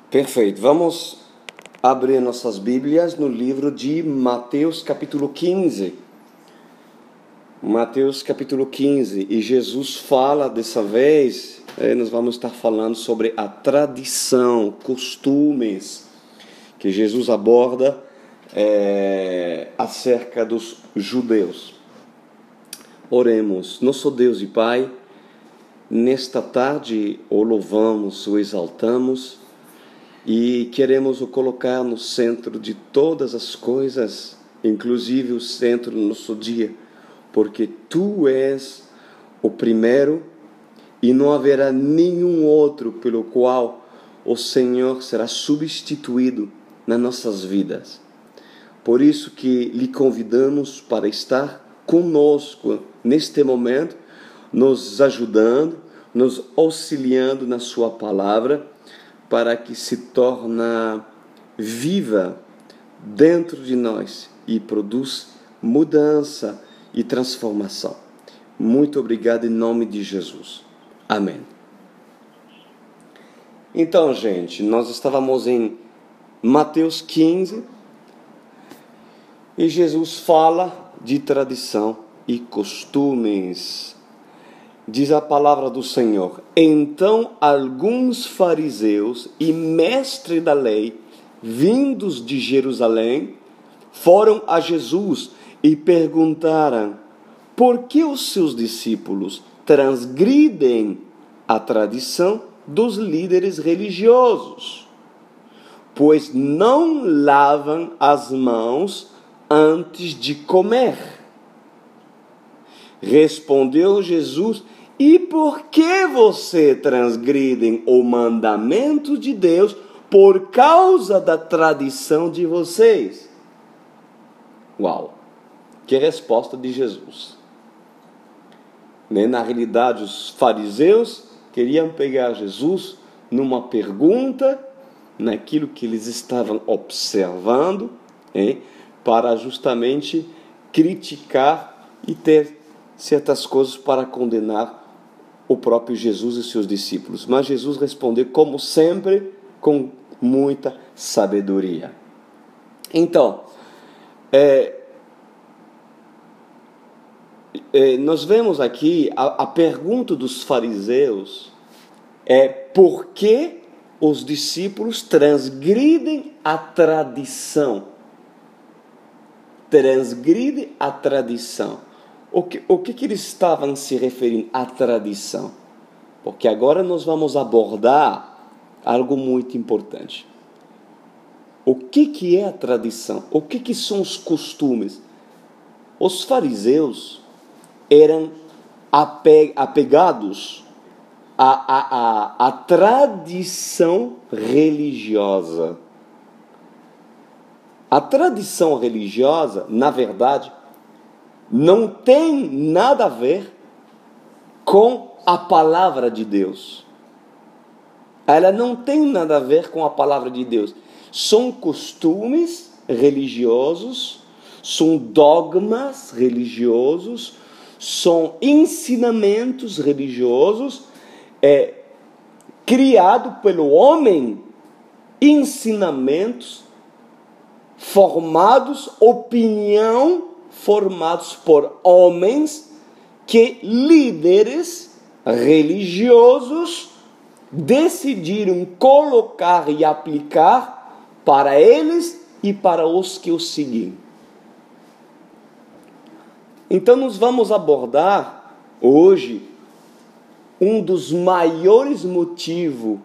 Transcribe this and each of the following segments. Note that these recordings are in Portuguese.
Perfeito. Vamos abrir nossas Bíblias no livro de Mateus capítulo 15. Mateus capítulo 15. E Jesus fala dessa vez, nós vamos estar falando sobre a tradição, costumes, que Jesus aborda acerca dos judeus. Oremos. Nosso Deus e Pai, nesta tarde o louvamos, o exaltamos e queremos o colocar no centro de todas as coisas, inclusive o centro do nosso dia, porque Tu és o primeiro e não haverá nenhum outro pelo qual o Senhor será substituído nas nossas vidas. Por isso que lhe convidamos para estar conosco neste momento, nos ajudando, nos auxiliando na Sua palavra, para que se torne viva dentro de nós e produza mudança e transformação. Muito obrigado em nome de Jesus. Amém. Então, gente, nós estávamos em Mateus 15 e Jesus fala de tradição e costumes. Diz a palavra do Senhor: então alguns fariseus e mestres da lei, vindos de Jerusalém, foram a Jesus e perguntaram: por que os seus discípulos transgridem a tradição dos líderes religiosos? Pois não lavam as mãos antes de comer. Respondeu Jesus: e por que você transgridem o mandamento de Deus por causa da tradição de vocês? Uau! Que resposta de Jesus! Na realidade, os fariseus queriam pegar Jesus numa pergunta, naquilo que eles estavam observando, para justamente criticar e ter certas coisas para condenar o próprio Jesus e seus discípulos. Mas Jesus respondeu, como sempre, com muita sabedoria. Então, nós vemos aqui a pergunta dos fariseus por que os discípulos transgridem a tradição? Transgridem a tradição. O que eles estavam se referindo à tradição? Porque agora nós vamos abordar algo muito importante. O que é a tradição? O que são os costumes? Os fariseus eram apegados à tradição religiosa. A tradição religiosa, na verdade, não tem nada a ver com a palavra de Deus. Ela não tem nada a ver com a palavra de Deus. São costumes religiosos, são dogmas religiosos, são ensinamentos religiosos criados pelo homem, ensinamentos formados por homens que líderes religiosos decidiram colocar e aplicar para eles e para os que os seguem. Então nós vamos abordar hoje um dos maiores motivos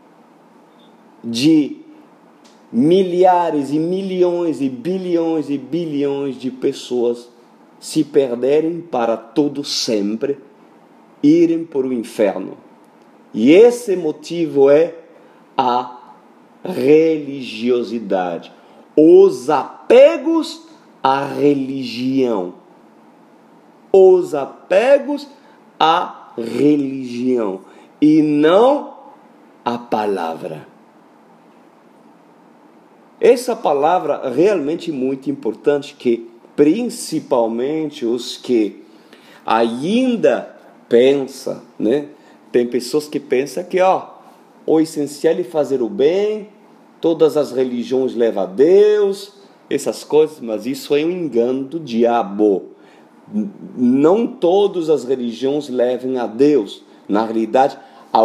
de milhares e milhões e bilhões de pessoas se perderem para todo sempre, irem para o inferno. E esse motivo é a religiosidade, os apegos à religião. Os apegos à religião e não à palavra. Essa palavra realmente muito importante, que principalmente os que ainda pensam, Tem pessoas que pensam que, o essencial é fazer o bem, todas as religiões levam a Deus, essas coisas, mas isso é um engano do diabo. Não todas as religiões levam a Deus. Na realidade, o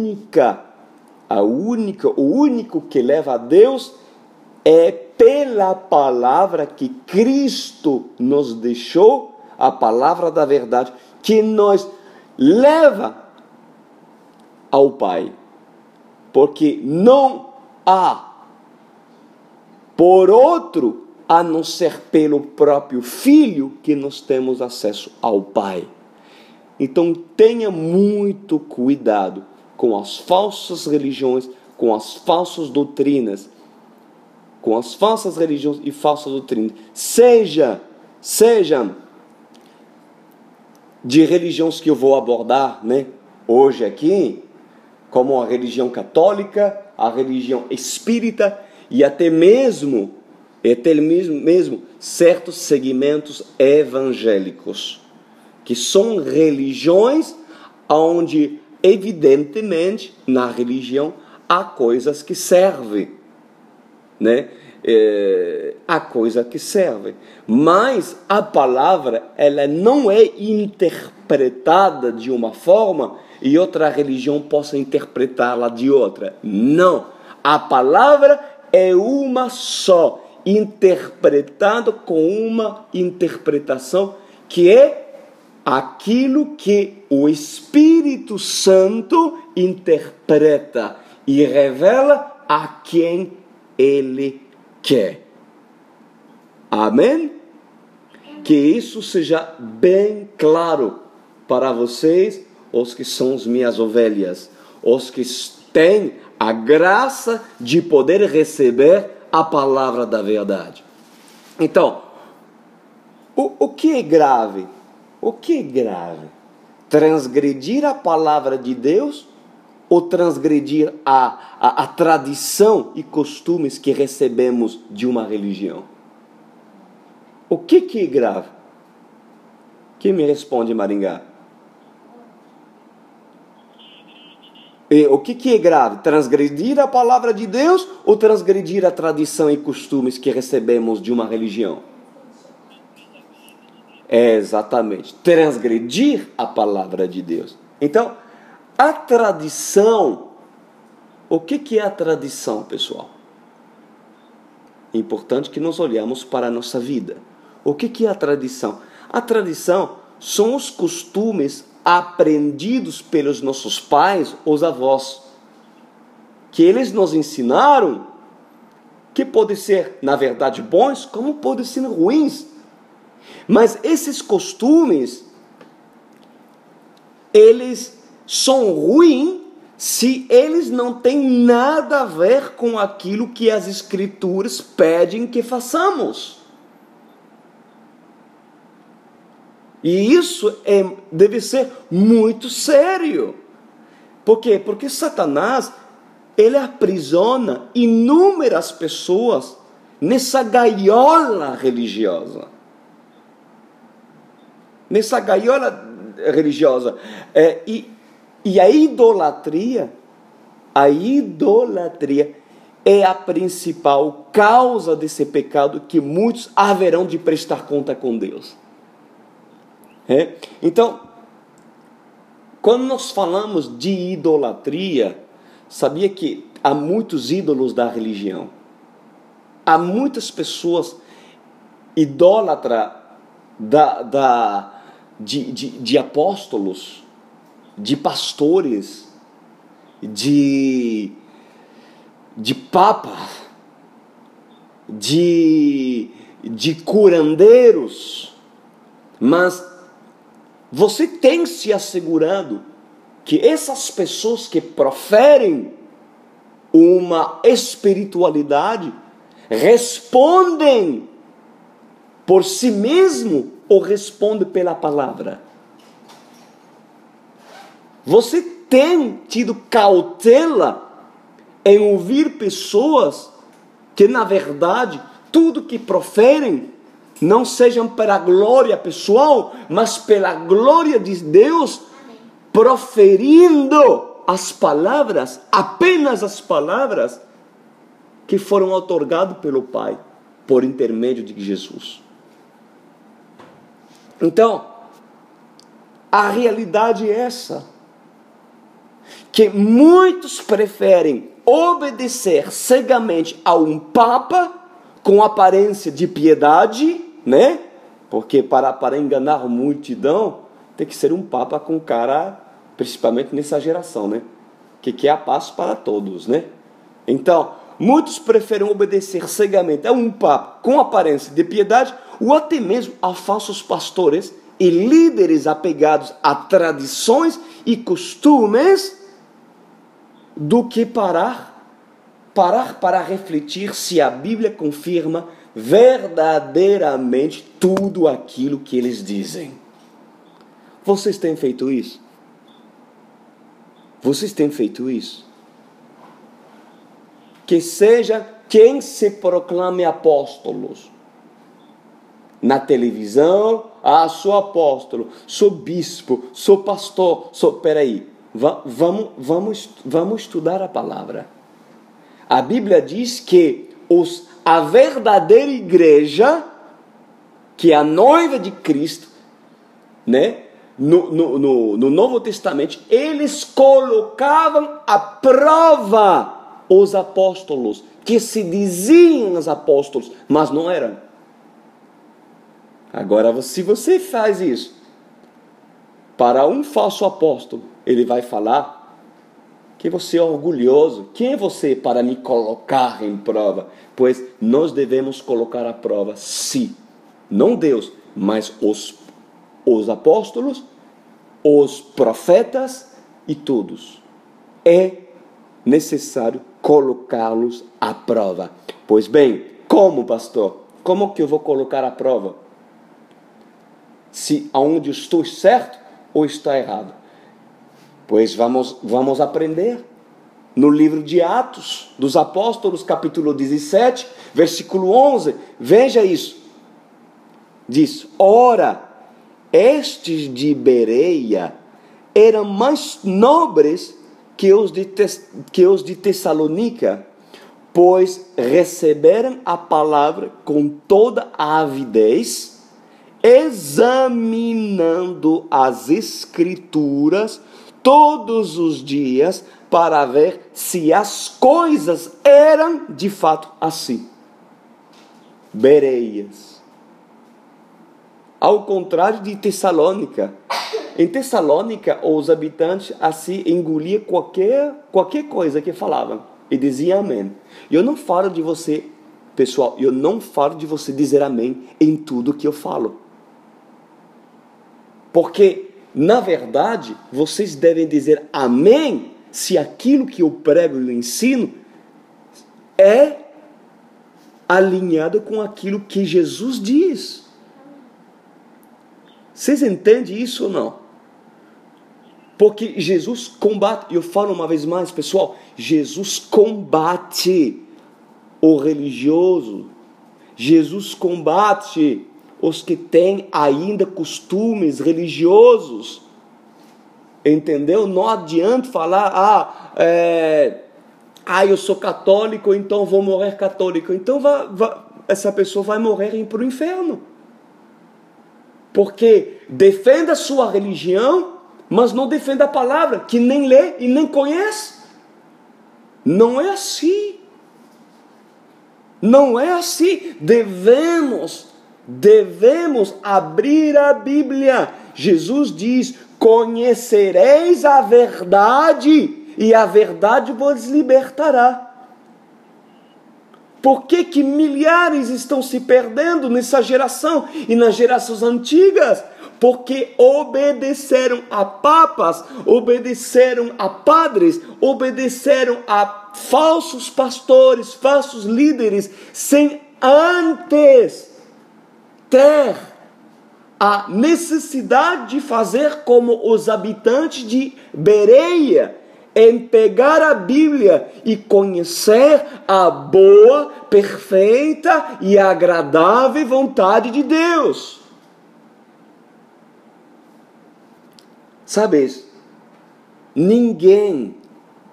único que leva a Deus é pela palavra que Cristo nos deixou, a palavra da verdade, que nos leva ao Pai. Porque não há por outro, a não ser pelo próprio Filho, que nós temos acesso ao Pai. Então tenha muito cuidado com as falsas religiões, com as falsas doutrinas, com as falsas religiões e falsas doutrinas. Sejam de religiões que eu vou abordar, hoje aqui, como a religião católica, a religião espírita e até mesmo certos segmentos evangélicos, que são religiões onde, evidentemente, na religião há coisas que servem, há coisas que servem, mas a palavra ela não é interpretada de uma forma e outra religião possa interpretá-la de outra. Não, a palavra é uma só, interpretada com uma interpretação que é aquilo que o Espírito Santo interpreta e revela a quem ele quer. Amém? Que isso seja bem claro para vocês, os que são as minhas ovelhas, os que têm a graça de poder receber a palavra da verdade. Então, o que é grave? O que é grave? Transgredir a palavra de Deus ou transgredir a tradição e costumes que recebemos de uma religião? O que é grave? Quem me responde, Maringá? O que é grave? Transgredir a palavra de Deus ou transgredir a tradição e costumes que recebemos de uma religião? Exatamente, transgredir a palavra de Deus. Então, a tradição, o que é a tradição, pessoal? É importante que nós olhemos para a nossa vida. O que é a tradição? A tradição são os costumes aprendidos pelos nossos pais, os avós, que eles nos ensinaram, que podem ser, na verdade, bons, como podem ser ruins. Mas esses costumes, eles são ruins se eles não têm nada a ver com aquilo que as Escrituras pedem que façamos. E isso deve ser muito sério. Por quê? Porque Satanás, ele aprisiona inúmeras pessoas nessa gaiola religiosa. Nessa gaiola religiosa. E a idolatria é a principal causa desse pecado que muitos haverão de prestar conta com Deus. Então, quando nós falamos de idolatria, sabia que há muitos ídolos da religião. Há muitas pessoas idólatras de apóstolos, de pastores, de papas, de curandeiros, mas você tem se assegurado que essas pessoas que proferem uma espiritualidade respondem por si mesmo ou respondem pela palavra? Você tem tido cautela em ouvir pessoas que, na verdade, tudo que proferem não sejam para a glória pessoal, mas pela glória de Deus, proferindo as palavras, apenas as palavras que foram outorgadas pelo Pai, por intermédio de Jesus. Então, a realidade é essa, que muitos preferem obedecer cegamente a um Papa com aparência de piedade, né? Porque para enganar a multidão, tem que ser um Papa com cara, principalmente nessa geração, né? Que quer a paz para todos, né? Então, muitos preferem obedecer cegamente a um Papa com aparência de piedade, ou até mesmo a falsos pastores e líderes apegados a tradições e costumes, do que parar para refletir se a Bíblia confirma verdadeiramente tudo aquilo que eles dizem. Vocês têm feito isso? Vocês têm feito isso? Que seja quem se proclame apóstolos. Na televisão, sou apóstolo, sou bispo, sou pastor, peraí, vamos estudar a palavra. A Bíblia diz que a verdadeira igreja, que é a noiva de Cristo, né? No Novo Testamento, eles colocavam à prova os apóstolos, que se diziam os apóstolos, mas não eram. Agora, se você faz isso para um falso apóstolo, ele vai falar que você é orgulhoso. Quem é você para me colocar em prova? Pois nós devemos colocar à prova, sim, não Deus, mas os apóstolos, os profetas e todos. É necessário colocá-los à prova. Pois bem, como, pastor? Como que eu vou colocar à prova? Se aonde estou certo ou está errado? Pois vamos aprender no livro de Atos dos Apóstolos, capítulo 17, versículo 11. Veja isso. Diz: ora, estes de Bereia eram mais nobres que os de Tessalônica, pois receberam a palavra com toda a avidez, examinando as Escrituras todos os dias para ver se as coisas eram de fato assim. Bereias. Ao contrário de Tessalônica. Em Tessalônica, os habitantes assim engoliam qualquer coisa que falavam e diziam amém. Eu não falo de você, pessoal, eu não falo de você dizer amém em tudo que eu falo. Porque, na verdade, vocês devem dizer amém se aquilo que eu prego e eu ensino é alinhado com aquilo que Jesus diz. Vocês entendem isso ou não? Porque Jesus combate, eu falo uma vez mais, pessoal, Jesus combate o religioso. Jesus combate os que têm ainda costumes religiosos. Entendeu? Não adianta falar, eu sou católico, então vou morrer católico. Então essa pessoa vai morrer para o inferno. Porque defende a sua religião, mas não defende a palavra, que nem lê e nem conhece. Não é assim. Não é assim. Devemos abrir a Bíblia. Jesus diz: conhecereis a verdade, e a verdade vos libertará. Por que milhares estão se perdendo nessa geração e nas gerações antigas? Porque obedeceram a papas, obedeceram a padres, obedeceram a falsos pastores, falsos líderes, sem antes ter a necessidade de fazer como os habitantes de Bereia, em pegar a Bíblia e conhecer a boa, perfeita e agradável vontade de Deus. Sabes, Ninguém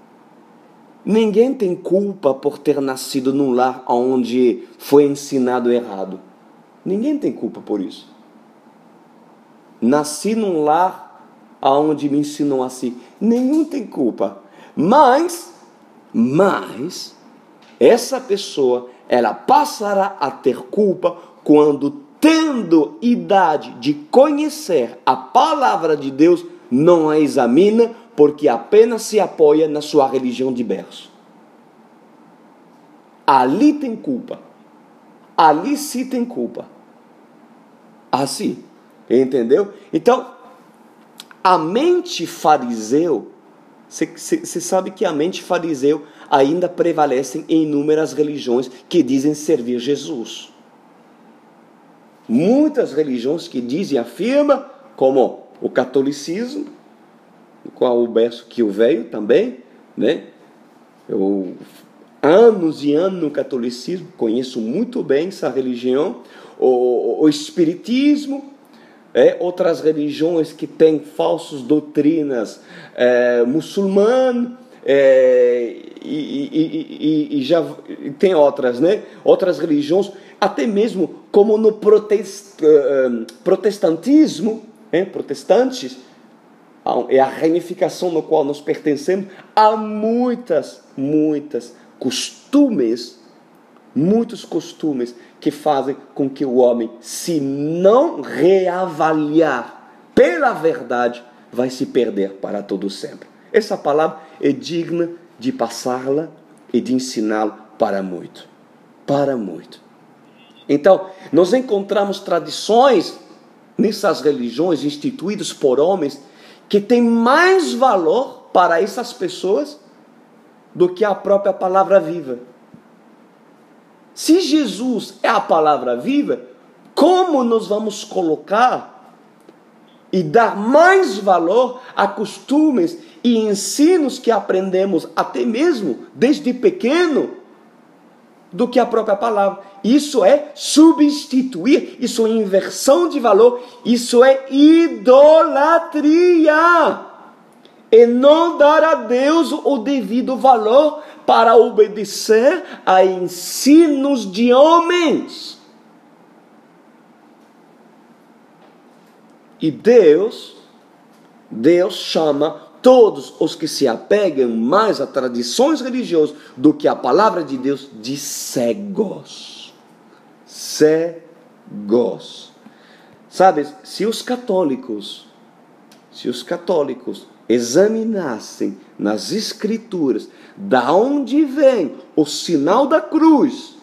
tem culpa por ter nascido num lar onde foi ensinado errado. Ninguém tem culpa por isso. Nasci num lar onde me ensinou assim. Nenhum tem culpa. Mas essa pessoa, ela passará a ter culpa quando, tendo idade de conhecer a palavra de Deus, não a examina, porque apenas se apoia na sua religião de berço. Ali tem culpa. Ali sim tem culpa. Assim, entendeu? Então, a mente fariseu, você sabe que a mente fariseu ainda prevalece em inúmeras religiões que dizem servir Jesus. Muitas religiões que dizem, afirmam, como o catolicismo, qual o berço que eu veio também, né? Eu anos e anos no catolicismo, conheço muito bem essa religião, o espiritismo, outras religiões que têm falsas doutrinas muçulmanas, e já tem outras, né? Outras religiões, até mesmo como no protestantismo, protestantes, é a ramificação no qual nós pertencemos, há muitos costumes que fazem com que o homem, se não reavaliar pela verdade, vai se perder para todo sempre. Essa palavra é digna de passá-la e de ensiná-la para muito. Para muito. Então, nós encontramos tradições nessas religiões instituídas por homens que têm mais valor para essas pessoas do que a própria palavra viva. Se Jesus é a palavra viva, como nós vamos colocar e dar mais valor a costumes e ensinos que aprendemos até mesmo desde pequeno do que a própria palavra? Isso é substituir, isso é inversão de valor, isso é idolatria. E não dar a Deus o devido valor para obedecer a ensinos de homens. E Deus chama todos os que se apegam mais a tradições religiosas do que a palavra de Deus de cegos. Cegos. Sabe, se os católicos examinassem nas escrituras da onde vem o sinal da cruz,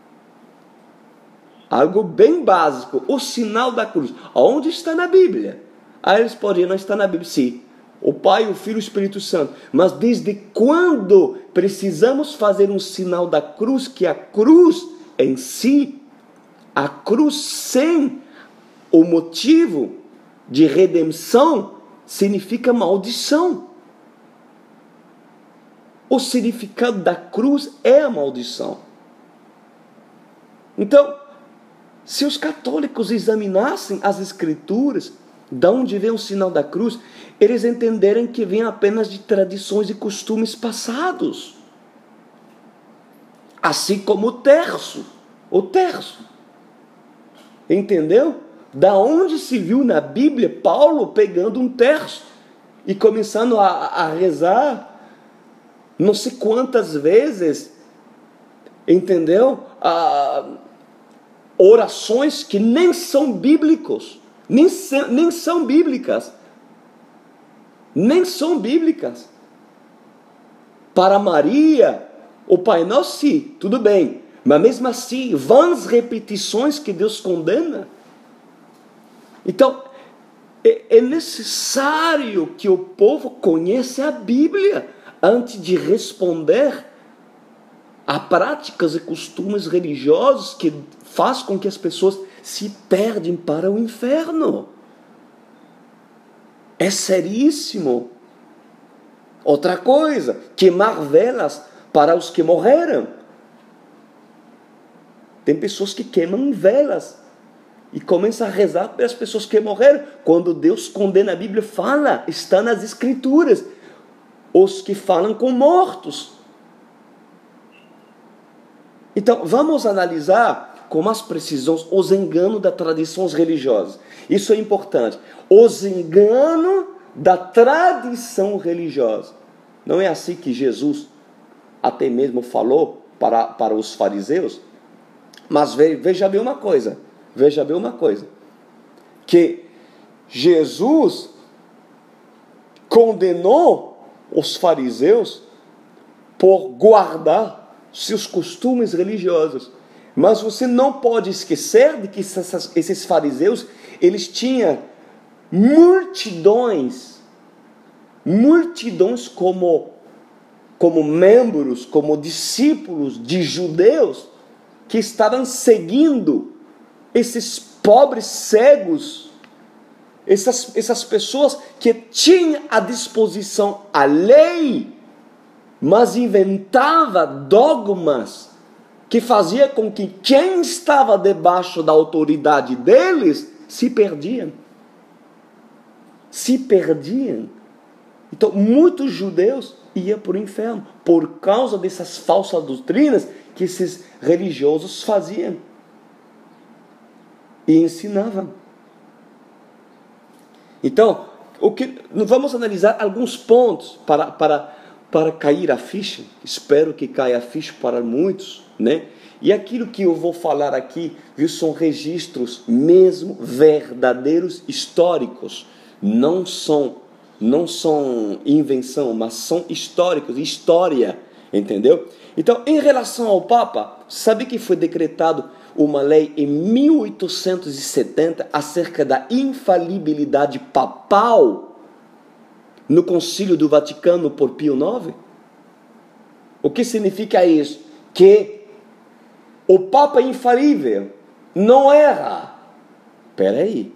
algo bem básico, o sinal da cruz, onde está na Bíblia? Aí eles poderiam não estar na Bíblia, sim, o Pai, o Filho e o Espírito Santo, mas desde quando precisamos fazer um sinal da cruz, que a cruz em si, a cruz sem o motivo de redenção, significa maldição. O significado da cruz é a maldição. Então, se os católicos examinassem as escrituras, de onde vem o sinal da cruz, eles entenderem que vem apenas de tradições e costumes passados. Assim como o terço. Entendeu? Da onde se viu na Bíblia Paulo pegando um terço e começando a rezar não sei quantas vezes, entendeu? Orações que nem são bíblicos, nem são bíblicas. Para Maria, o Pai Nosso, sim, tudo bem, mas mesmo assim, vãs repetições que Deus condena. Então, é necessário que o povo conheça a Bíblia antes de responder a práticas e costumes religiosos que faz com que as pessoas se perdem para o inferno. É seríssimo. Outra coisa, queimar velas para os que morreram. Tem pessoas que queimam velas e começam a rezar pelas pessoas que morreram, quando Deus condena. A Bíblia fala, está nas Escrituras. os que falam com mortos. Então, vamos analisar com mais precisão os enganos das tradições religiosas. Isso é importante. Os enganos da tradição religiosa. Não é assim que Jesus até mesmo falou para os fariseus? Mas veja bem uma coisa. Que Jesus condenou os fariseus por guardar seus costumes religiosos. Mas você não pode esquecer de que esses fariseus, eles tinham multidões como membros, como discípulos de judeus que estavam seguindo esses pobres cegos, essas pessoas que tinham à disposição a lei, mas inventava dogmas que fazia com que quem estava debaixo da autoridade deles se perdiam. Então, muitos judeus iam para o inferno por causa dessas falsas doutrinas que esses religiosos faziam e ensinavam. Então, vamos analisar alguns pontos para cair a ficha. Espero que caia a ficha para muitos, né? E aquilo que eu vou falar aqui, viu, são registros mesmo verdadeiros, históricos. Não são invenção, mas são históricos, história, entendeu? Então, em relação ao Papa, sabe que foi decretado uma lei em 1870 acerca da infalibilidade papal no Concílio do Vaticano por Pio IX? O que significa isso? Que o Papa infalível não erra. Espera aí.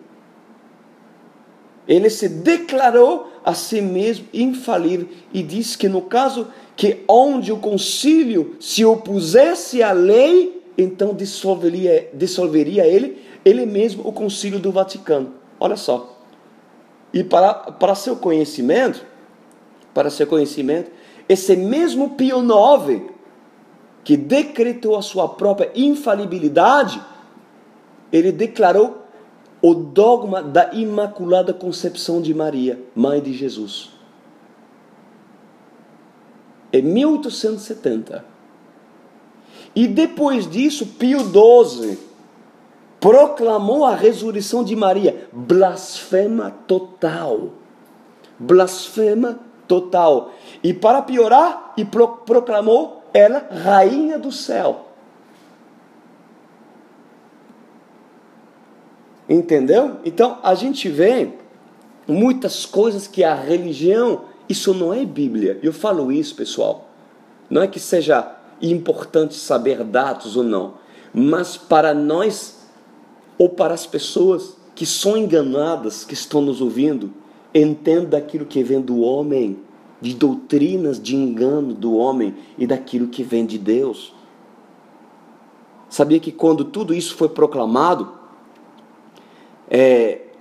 Ele se declarou a si mesmo infalível e disse que no caso que onde o concílio se opusesse à lei, então dissolveria ele mesmo o concílio do Vaticano. Olha só. E para seu conhecimento, esse mesmo Pio IX, que decretou a sua própria infalibilidade, ele declarou o dogma da Imaculada Concepção de Maria, mãe de Jesus. Em 1870. E depois disso, Pio XII proclamou a ressurreição de Maria. Blasfema total. E para piorar, proclamou ela rainha do céu. Entendeu? Então, a gente vê muitas coisas que a religião, isso não é Bíblia. Eu falo isso, pessoal. Não é que seja importante saber dados ou não, mas para nós, ou para as pessoas que são enganadas, que estão nos ouvindo, entenda aquilo que vem do homem, de doutrinas de engano do homem e daquilo que vem de Deus. Sabia que quando tudo isso foi proclamado, é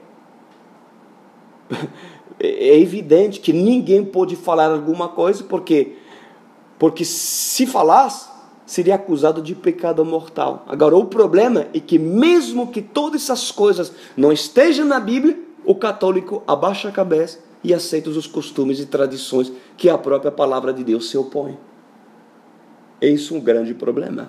evidente que ninguém pôde falar alguma coisa, porque se falasse, seria acusado de pecado mortal. Agora, o problema é que mesmo que todas essas coisas não estejam na Bíblia, o católico abaixa a cabeça e aceita os costumes e tradições que a própria palavra de Deus se opõe. É isso um grande problema.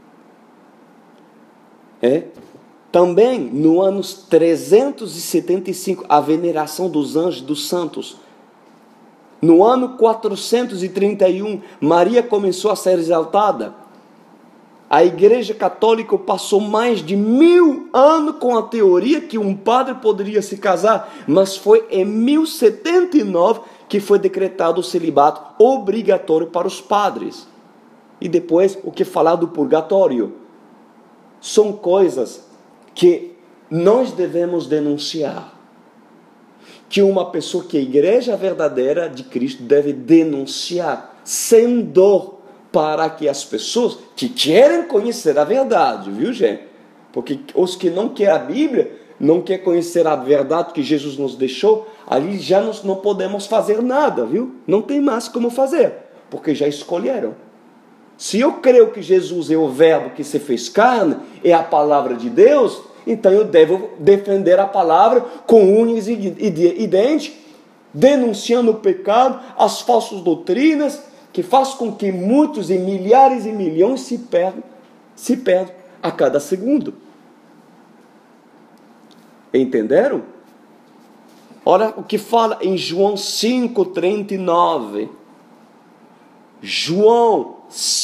Também, no ano 375, a veneração dos anjos dos santos. No ano 431, Maria começou a ser exaltada. A Igreja Católica passou mais de 1000 anos com a teoria que um padre poderia se casar, mas foi em 1079 que foi decretado o celibato obrigatório para os padres. E depois, o que falar do purgatório? São coisas que nós devemos denunciar. Que uma pessoa que é a igreja verdadeira de Cristo deve denunciar, sem dor, para que as pessoas que querem conhecer a verdade, viu, gente? Porque os que não querem a Bíblia, não quer conhecer a verdade que Jesus nos deixou, ali já nós não podemos fazer nada, viu? Não tem mais como fazer, porque já escolheram. Se eu creio que Jesus é o verbo que se fez carne, é a palavra de Deus, então eu devo defender a palavra com unhas e dentes, denunciando o pecado, as falsas doutrinas, que faz com que muitos e milhares e milhões se perdam a cada segundo. Entenderam? Olha o que fala em João 5,39. João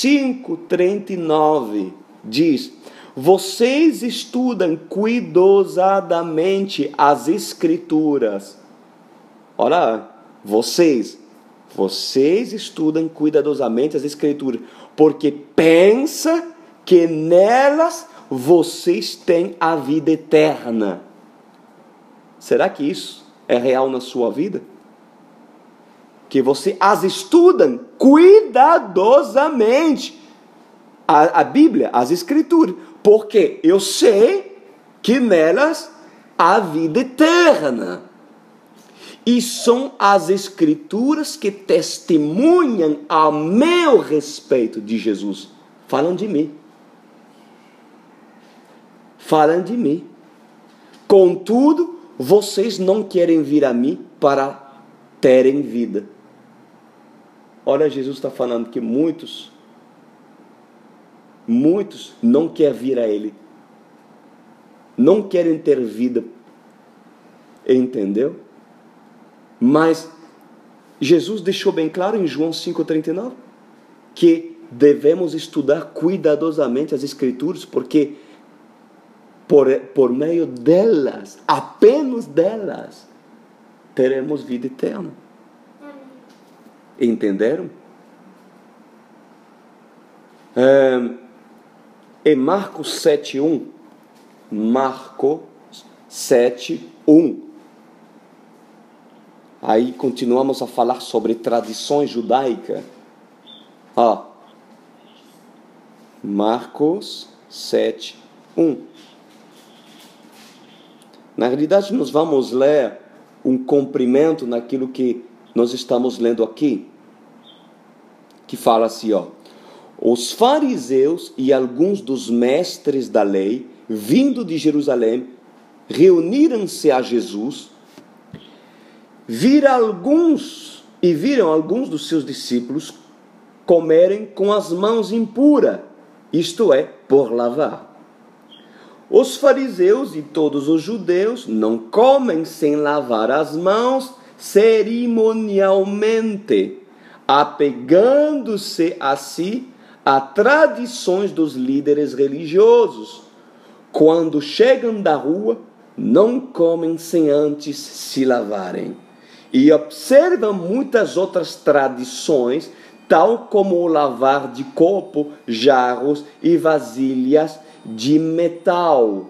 5,39 diz: vocês estudam cuidadosamente as Escrituras. Olha, vocês estudam cuidadosamente as Escrituras, porque pensa que nelas vocês têm a vida eterna. Será que isso é real na sua vida? Que você as estudam cuidadosamente. A Bíblia, as Escrituras. Porque eu sei que nelas há vida eterna. E são as Escrituras que testemunham a meu respeito de Jesus. Falam de mim. Falam de mim. Contudo, vocês não querem vir a mim para terem vida. Olha, Jesus está falando que muitos não querem vir a Ele. Não querem ter vida. Entendeu? Mas Jesus deixou bem claro em João 5,39 que devemos estudar cuidadosamente as Escrituras, porque por meio delas, apenas delas, teremos vida eterna. Entenderam? Em Marcos 7,1, Marcos 7,1, aí continuamos a falar sobre tradições judaicas. Marcos 7,1. Na realidade, nós vamos ler um comprimento naquilo que nós estamos lendo aqui, que fala assim, os fariseus e alguns dos mestres da lei, vindo de Jerusalém, reuniram-se a Jesus, viram alguns dos seus discípulos comerem com as mãos impuras, isto é, por lavar. Os fariseus e todos os judeus não comem sem lavar as mãos cerimonialmente, apegando-se assim a tradições dos líderes religiosos. Quando chegam da rua, não comem sem antes se lavarem. E observam muitas outras tradições, tal como o lavar de copo, jarros e vasilhas de metal.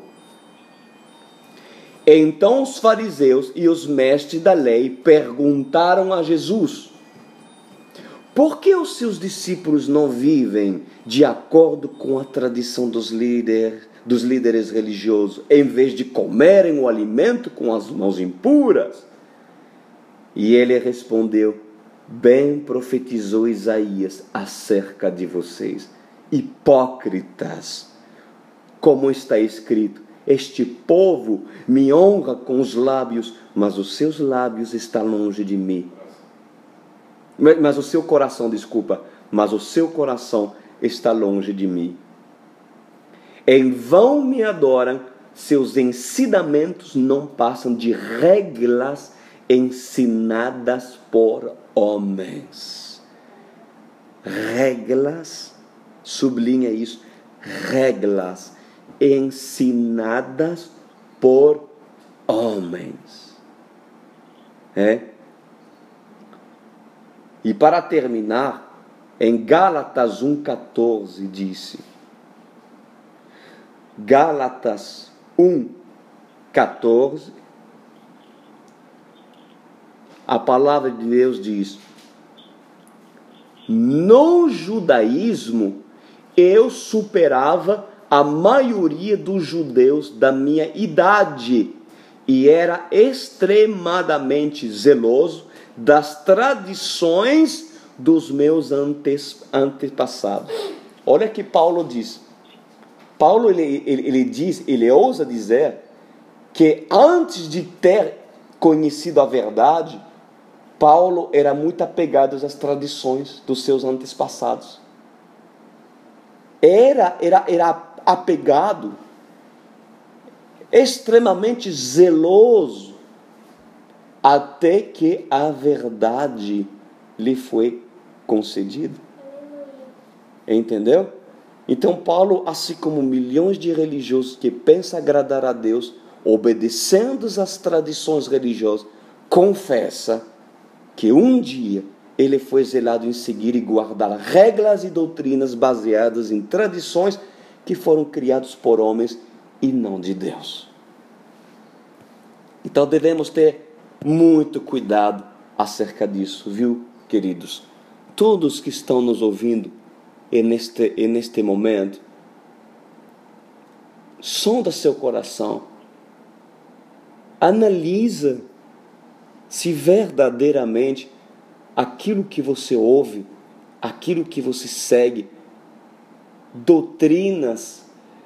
Então os fariseus e os mestres da lei perguntaram a Jesus: por que os seus discípulos não vivem de acordo com a tradição dos líderes religiosos, em vez de comerem o alimento com as mãos impuras? E ele respondeu: bem profetizou Isaías acerca de vocês, hipócritas. Como está escrito: este povo me honra com os lábios, mas os seus lábios estão longe de mim. Mas o seu coração está longe de mim. Em vão me adoram, seus ensinamentos não passam de regras ensinadas por homens. Reglas, sublinha isso, reglas ensinadas por homens. E para terminar, em Gálatas 1,14 disse, Gálatas 1,14, a palavra de Deus diz: no judaísmo eu superava a maioria dos judeus da minha idade e era extremadamente zeloso das tradições dos meus antepassados. Olha que Paulo diz. Paulo ele ousa dizer que antes de ter conhecido a verdade, Paulo era muito apegado às tradições dos seus antepassados. Era apegado, extremamente zeloso, até que a verdade lhe foi concedida. Entendeu? Então Paulo, assim como milhões de religiosos que pensam agradar a Deus, obedecendo às tradições religiosas, confessa que um dia ele foi zelado em seguir e guardar regras e doutrinas baseadas em tradições que foram criadas por homens e não de Deus. Então devemos ter muito cuidado acerca disso, viu, queridos? Todos que estão nos ouvindo neste momento, sonda seu coração, analisa se verdadeiramente aquilo que você ouve, aquilo que você segue, doutrinas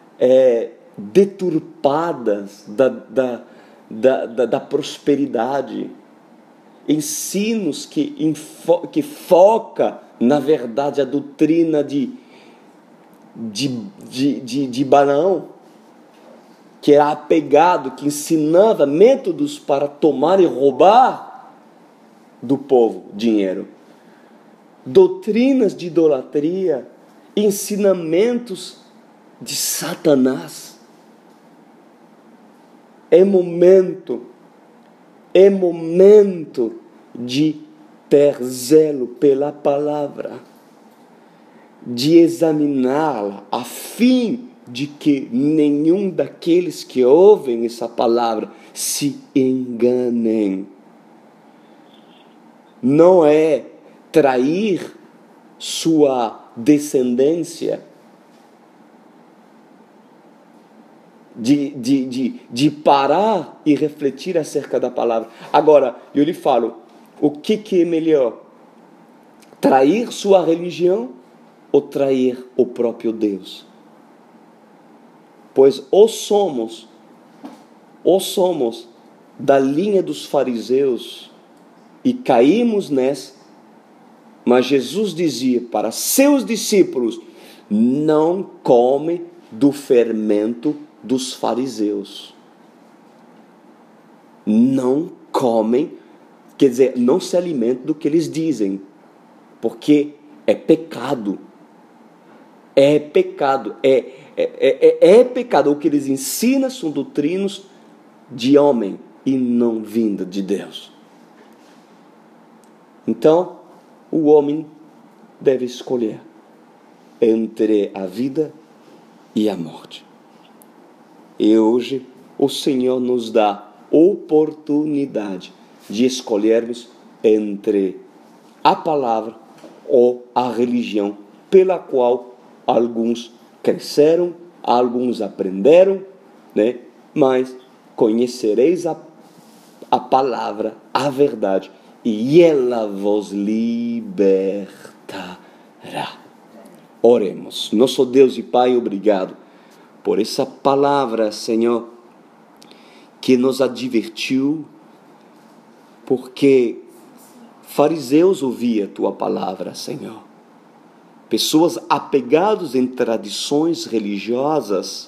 deturpadas da prosperidade, ensinos que foca, na verdade, a doutrina de Balaão, que era apegado, que ensinava métodos para tomar e roubar do povo dinheiro. Doutrinas de idolatria, ensinamentos de Satanás. É momento de ter zelo pela palavra, de examiná-la, a fim de que nenhum daqueles que ouvem essa palavra se enganem. Não é trair sua descendência, de parar e refletir acerca da palavra. Agora, eu lhe falo, o que é melhor? Trair sua religião ou trair o próprio Deus? Pois ou somos da linha dos fariseus e caímos nessa, mas Jesus dizia para seus discípulos: não come do fermento dos fariseus. Não comem, quer dizer, não se alimentam do que eles dizem, porque é pecado. É pecado. É pecado. O que eles ensinam são doutrinas de homem e não vinda de Deus. Então, o homem deve escolher entre a vida e a morte. E hoje o Senhor nos dá oportunidade de escolhermos entre a palavra ou a religião pela qual alguns cresceram, alguns aprenderam, né? Mas conhecereis a palavra, a verdade, e ela vos libertará. Oremos. Nosso Deus e Pai, obrigado por essa palavra, Senhor, que nos advertiu, porque fariseus ouviam a tua palavra, Senhor. Pessoas apegadas em tradições religiosas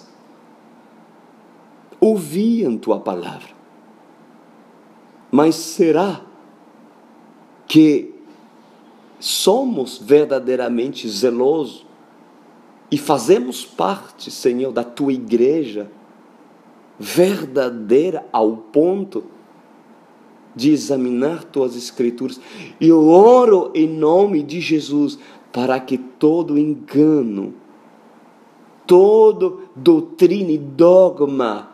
ouviam tua palavra. Mas será que somos verdadeiramente zelosos e fazemos parte, Senhor, da tua igreja verdadeira ao ponto de examinar tuas escrituras? E eu oro em nome de Jesus para que todo engano, toda doutrina e dogma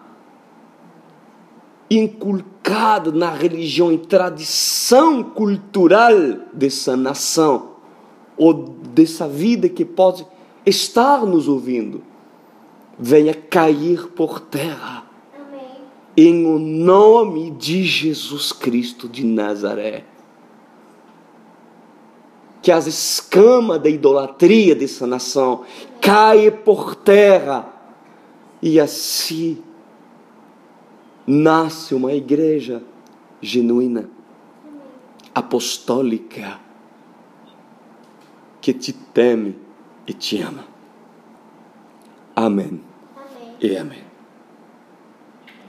inculcado na religião e tradição cultural dessa nação ou dessa vida que pode estar nos ouvindo, venha cair por terra. Amém. Em o nome de Jesus Cristo de Nazaré. Que as escamas da idolatria dessa nação caem por terra. E assim nasce uma igreja genuína, apostólica, que te teme e te ama. Amém. Amém. E amém.